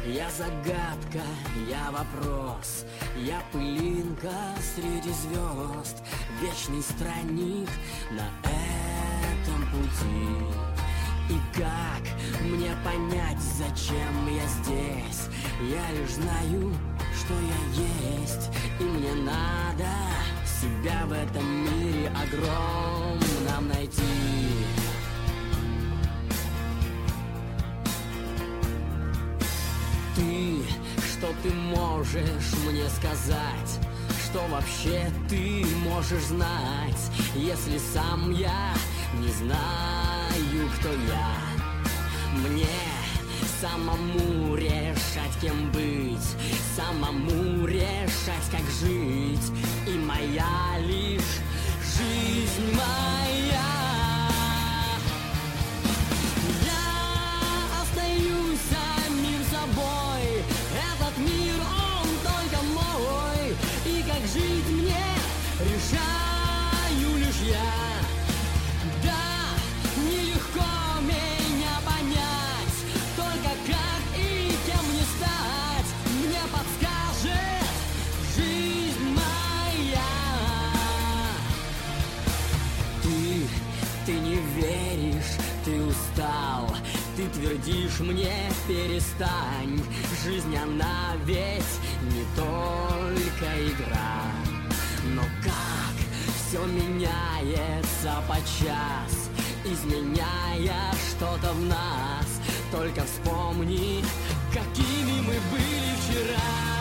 Я загадка, я вопрос, я пылинка среди звезд, вечный странник на этом пути. И как мне понять, зачем я здесь? Я лишь знаю, что я есть, и мне надо себя в этом мире огромном найти. Что ты можешь мне сказать? Что вообще ты можешь знать, если сам я не знаю, кто я? Мне самому решать, кем быть, самому решать, как жить. И моя лишь жизнь моя. Я остаюсь самим собой. Этот мир, он только мой. И как жить мне, решаю лишь я. Да, нелегко меня понять, только как и кем мне стать, мне подскажет жизнь моя. Ты не веришь, ты устал, ты твердишь мне перестань. Жизнь она ведь не только игра. Но как все меняется подчас, изменяя что-то в нас. Только вспомни, какими мы были вчера.